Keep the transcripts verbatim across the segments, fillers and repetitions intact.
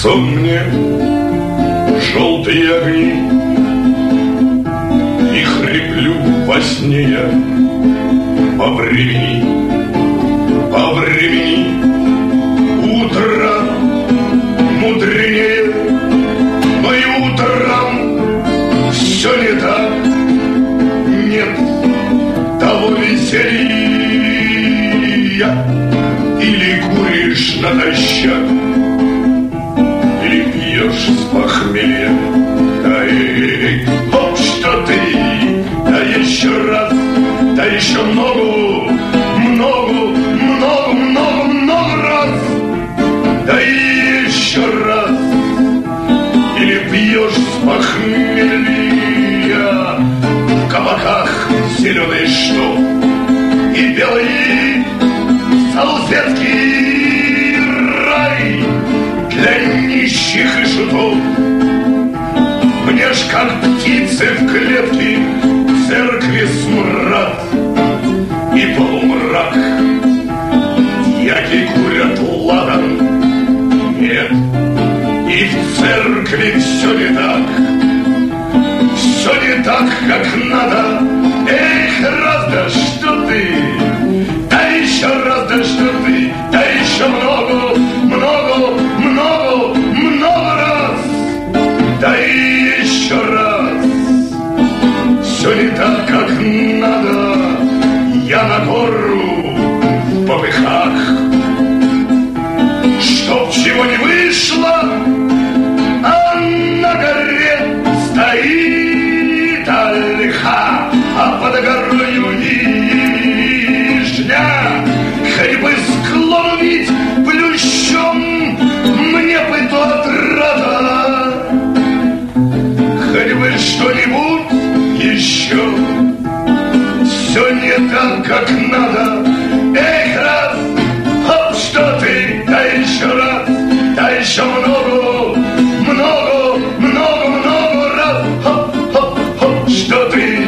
сон мне желтые огни, и хриплю во сне я по времени, по времени. Утро мудренее, но и утром все не так. Нет того веселья, или куришь натощак, или пьешь с похмелья. Да и хоп, что ты, да еще раз, да еще много, много, много, много, много раз, да и еще раз, или пьешь с похмелья. В кабаках зеленый штоф и белые салфетки, рай для нищих и шутов. Мне ж как птицы в клетке в церкви смрад и полумрак. Яки курят ладан, нет, и в церкви все не так. Все не так, как надо. Эх, раз, да что ты, да еще раз, да что ты, да еще много, много, много, много раз, да и еще раз. Все не так, как надо. Я на гору в попыхах, чтоб чего не вышло, а на горе стоит ольха, а под горою вишня. Хоть бы склон вить плющом, мне бы то отрада. Хоть бы что-нибудь еще. Все не так, как надо. Эх, раз, хоп, что ты, да еще раз, да еще много, много, много, много раз, хоп, хоп, хоп, что ты.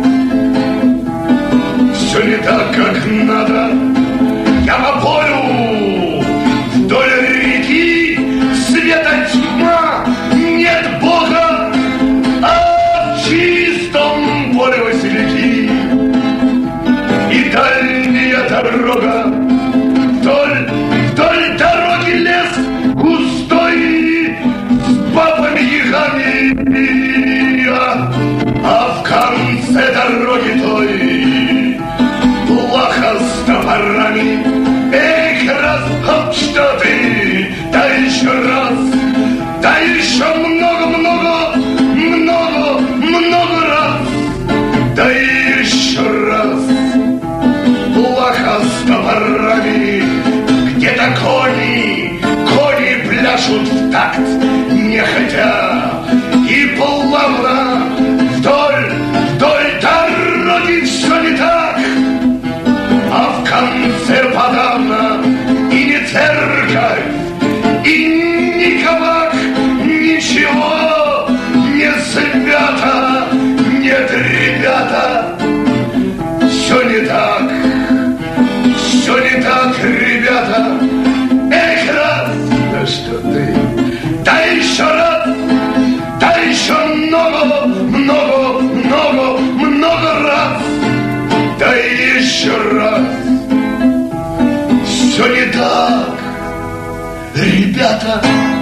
Все не так, как надо. Я по полю вдоль реки, света тьма, нет Бога, а в чистом поле васильки. И дальняя дорога, вдоль, вдоль дороги лес густой с бабами-ягами, а, а в конце дороги той плохо с топорами. Эх, раз, хоп, что ты, да еще раз, да еще много-много, много, много раз, да еще раз. Плохо с топорами. Где-то кони, кони пляшут в такт, нехотя и плавно. Вдоль, вдоль дороги все не так, а в конце подавно и не церковь, и не кабак, ничего не свято. Нет, ребята, все не так, все не так, ребята. Эх, раз, да что ты, да еще раз, да еще много, много, много, много раз, да еще раз. Все не так, ребята.